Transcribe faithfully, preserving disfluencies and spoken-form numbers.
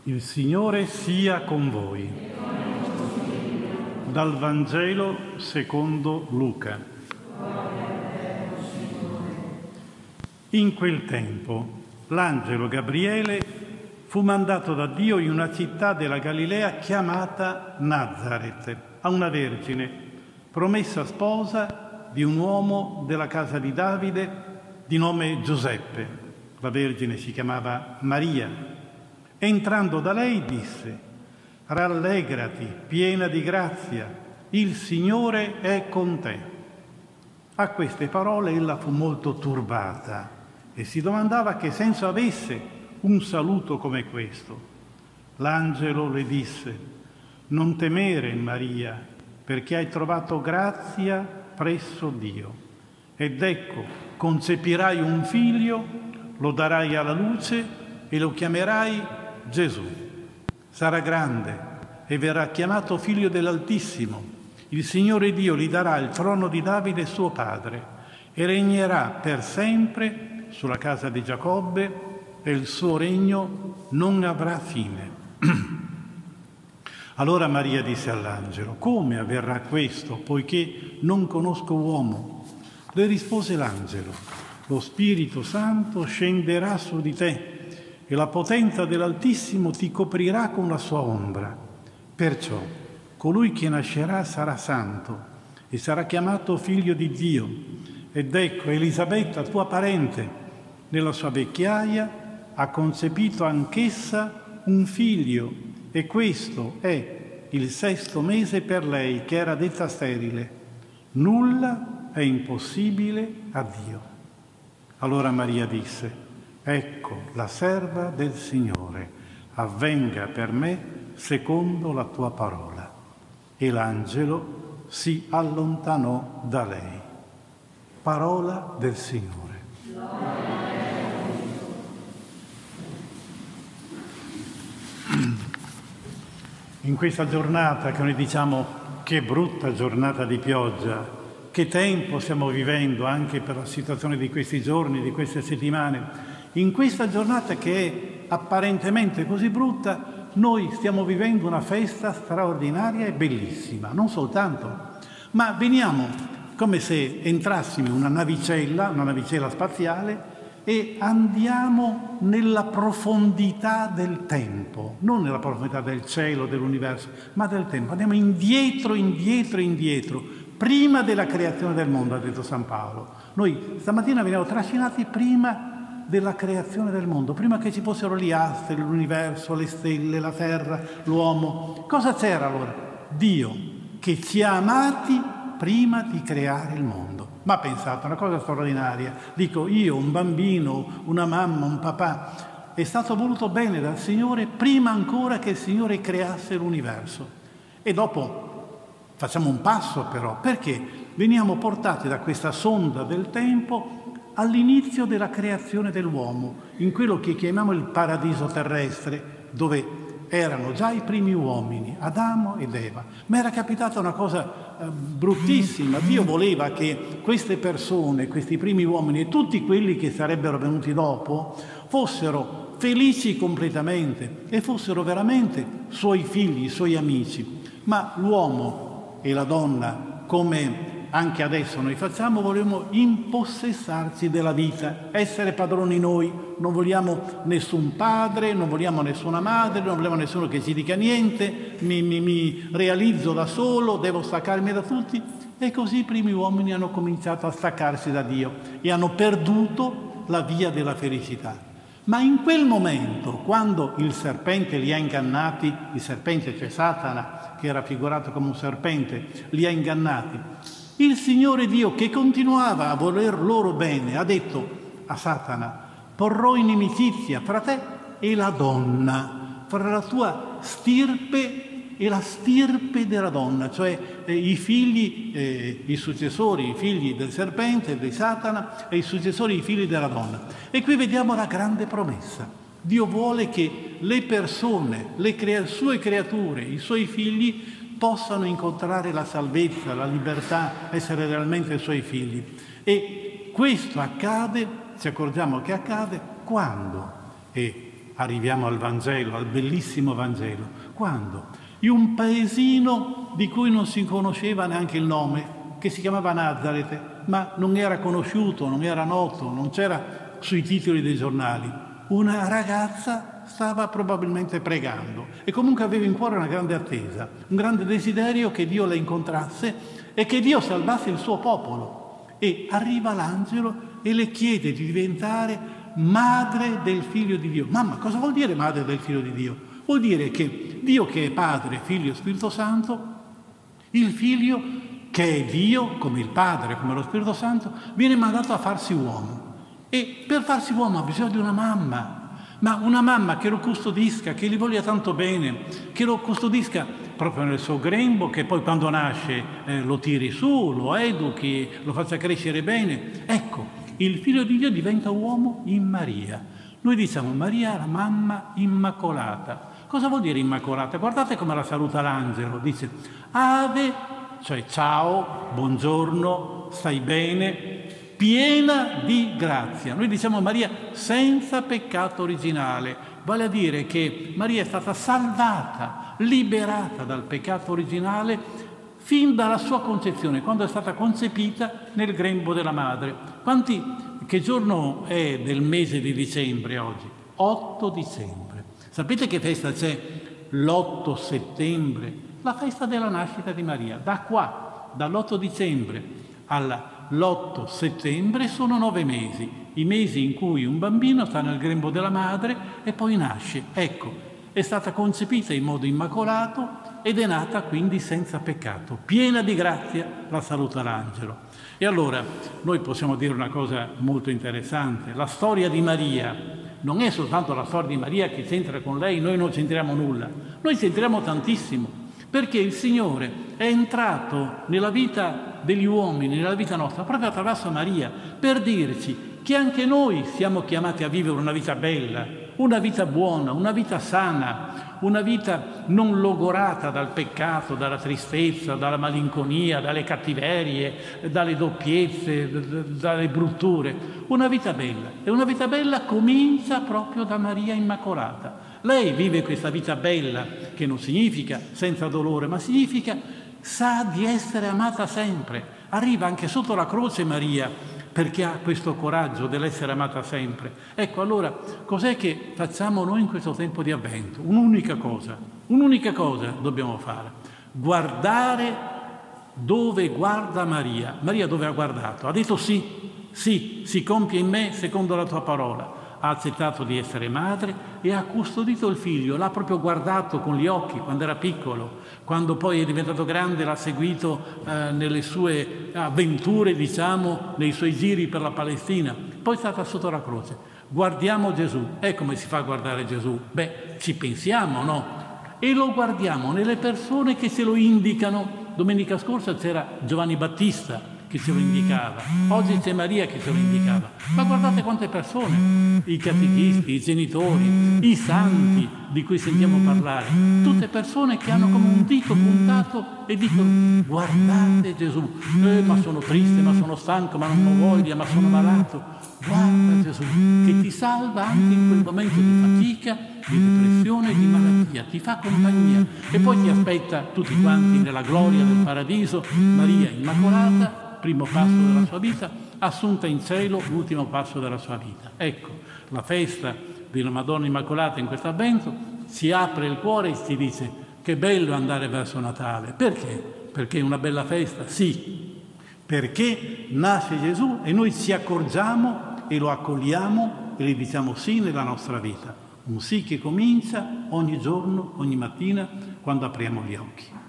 Il Signore sia con voi. Dal Vangelo secondo Luca. In quel tempo l'angelo Gabriele fu mandato da Dio in una città della Galilea chiamata Nazaret, a una vergine, promessa sposa di un uomo della casa di Davide di nome Giuseppe. La vergine si chiamava Maria. Entrando da lei disse: «Rallegrati, piena di grazia, il Signore è con te». A queste parole ella fu molto turbata e si domandava che senso avesse un saluto come questo. L'angelo le disse: «Non temere, Maria, perché hai trovato grazia presso Dio. Ed ecco, concepirai un figlio, lo darai alla luce e lo chiamerai Gesù. Sarà grande e verrà chiamato figlio dell'Altissimo. Il Signore Dio gli darà il trono di Davide suo padre e regnerà per sempre sulla casa di Giacobbe e il suo regno non avrà fine». Allora Maria disse all'angelo: «Come avverrà questo, poiché non conosco uomo?» Le rispose l'angelo: «Lo Spirito Santo scenderà su di te e la potenza dell'Altissimo ti coprirà con la sua ombra. Perciò colui che nascerà sarà santo e sarà chiamato figlio di Dio. Ed ecco, Elisabetta, tua parente, nella sua vecchiaia ha concepito anch'essa un figlio, e questo è il sesto mese per lei, che era detta sterile. Nulla è impossibile a Dio». Allora Maria disse: «Ecco la serva del Signore, avvenga per me secondo la tua parola». E l'angelo si allontanò da lei. Parola del Signore. In questa giornata che noi diciamo che brutta giornata di pioggia, che tempo stiamo vivendo anche per la situazione di questi giorni, di queste settimane, in questa giornata che è apparentemente così brutta, noi stiamo vivendo una festa straordinaria e bellissima, non soltanto, ma veniamo come se entrassimo in una navicella, una navicella spaziale, e andiamo nella profondità del tempo, non nella profondità del cielo, dell'universo, ma del tempo. Andiamo indietro, indietro, indietro, prima della creazione del mondo, ha detto San Paolo. Noi stamattina veniamo trascinati prima della creazione del mondo, prima che ci fossero gli astri, l'universo, le stelle, la terra, l'uomo. Cosa c'era allora? Dio, che ci ha amati prima di creare il mondo. Ma pensate, una cosa straordinaria. Dico, io, un bambino, una mamma, un papà, è stato voluto bene dal Signore prima ancora che il Signore creasse l'universo. E dopo facciamo un passo però, perché veniamo portati da questa sonda del tempo all'inizio della creazione dell'uomo, in quello che chiamiamo il paradiso terrestre, dove erano già i primi uomini, Adamo ed Eva. Ma era capitata una cosa eh, bruttissima. Dio voleva che queste persone, questi primi uomini e tutti quelli che sarebbero venuti dopo fossero felici completamente e fossero veramente suoi figli, suoi amici. Ma l'uomo e la donna, come anche adesso noi facciamo, vogliamo impossessarci della vita, essere padroni noi. Non vogliamo nessun padre, non vogliamo nessuna madre, non vogliamo nessuno che ci dica niente, mi, mi, mi realizzo da solo, devo staccarmi da tutti. E così i primi uomini hanno cominciato a staccarsi da Dio e hanno perduto la via della felicità. Ma in quel momento, quando il serpente li ha ingannati, il serpente, cioè Satana, che era figurato come un serpente, li ha ingannati, il Signore Dio, che continuava a voler loro bene, ha detto a Satana: porrò inimicizia fra te e la donna, fra la tua stirpe e la stirpe della donna, cioè eh, i figli, eh, i successori, i figli del serpente, di Satana, e i successori, i figli della donna. E qui vediamo la grande promessa. Dio vuole che le persone, le crea- sue creature, i suoi figli, possano incontrare la salvezza, la libertà, essere realmente suoi figli. E questo accade, ci accorgiamo che accade quando? E arriviamo al Vangelo, al bellissimo Vangelo. Quando? In un paesino di cui non si conosceva neanche il nome, che si chiamava Nazareth, ma non era conosciuto, non era noto, non c'era sui titoli dei giornali. Una ragazza stava probabilmente pregando e comunque aveva in cuore una grande attesa, un grande desiderio che Dio la incontrasse e che Dio salvasse il suo popolo. E arriva l'angelo e le chiede di diventare madre del Figlio di Dio. Mamma, cosa vuol dire madre del Figlio di Dio? Vuol dire che Dio, che è Padre, Figlio e Spirito Santo, il Figlio che è Dio, come il Padre, come lo Spirito Santo, viene mandato a farsi uomo. E per farsi uomo ha bisogno di una mamma, ma una mamma che lo custodisca, che gli voglia tanto bene, che lo custodisca proprio nel suo grembo, che poi quando nasce eh, lo tiri su, lo educhi, lo faccia crescere bene. Ecco, il Figlio di Dio diventa uomo in Maria. Noi diciamo Maria, la mamma immacolata. Cosa vuol dire immacolata? Guardate come la saluta l'angelo, dice Ave, cioè ciao, buongiorno, stai bene, piena di grazia. Noi diciamo Maria senza peccato originale, vale a dire che Maria è stata salvata, liberata dal peccato originale fin dalla sua concezione, quando è stata concepita nel grembo della madre. Quanti, che giorno è del mese di dicembre oggi? otto dicembre. Sapete che festa c'è l'otto settembre? La festa della nascita di Maria. Da qua, dall'otto dicembre all'otto settembre sono nove mesi, i mesi in cui un bambino sta nel grembo della madre e poi nasce. Ecco, è stata concepita in modo immacolato ed è nata quindi senza peccato. Piena di grazia la saluta l'angelo. E allora noi possiamo dire una cosa molto interessante. La storia di Maria non è soltanto la storia di Maria che c'entra con lei, noi non c'entriamo nulla. Noi c'entriamo tantissimo, perché il Signore è entrato nella vita degli uomini, nella vita nostra, proprio attraverso Maria, per dirci che anche noi siamo chiamati a vivere una vita bella, una vita buona, una vita sana, una vita non logorata dal peccato, dalla tristezza, dalla malinconia, dalle cattiverie, dalle doppiezze, dalle brutture. Una vita bella. E una vita bella comincia proprio da Maria Immacolata. Lei vive questa vita bella, che non significa senza dolore, ma significa sa di essere amata sempre. Arriva anche sotto la croce Maria, perché ha questo coraggio dell'essere amata sempre. Ecco, allora, cos'è che facciamo noi in questo tempo di Avvento? Un'unica cosa, un'unica cosa dobbiamo fare. Guardare dove guarda Maria. Maria dove ha guardato? Ha detto sì, sì, si compie in me secondo la tua parola. Ha accettato di essere madre e ha custodito il figlio, l'ha proprio guardato con gli occhi quando era piccolo, quando poi è diventato grande l'ha seguito eh, nelle sue avventure, diciamo, nei suoi giri per la Palestina, poi è stata sotto la croce. Guardiamo Gesù. E come si fa a guardare Gesù? Beh, ci pensiamo, no? E lo guardiamo nelle persone che ce lo indicano. Domenica scorsa c'era Giovanni Battista che ce lo indicava, oggi c'è Maria che ce lo indicava, ma guardate quante persone, i catechisti, i genitori, i santi di cui sentiamo parlare, tutte persone che hanno come un dito puntato e dicono guardate Gesù, eh, ma sono triste, ma sono stanco, ma non ho voglia, ma sono malato. Guarda Gesù che ti salva anche in quel momento di fatica, di depressione, di malattia, ti fa compagnia e poi ti aspetta tutti quanti nella gloria del paradiso. Maria Immacolata, primo passo della sua vita, assunta in cielo, l'ultimo passo della sua vita. Ecco, la festa della Madonna Immacolata in questo Avvento si apre il cuore e si dice che bello andare verso Natale. Perché? Perché è una bella festa? Sì, perché nasce Gesù e noi ci accorgiamo e lo accogliamo e gli diciamo sì nella nostra vita. Un sì che comincia ogni giorno, ogni mattina, quando apriamo gli occhi.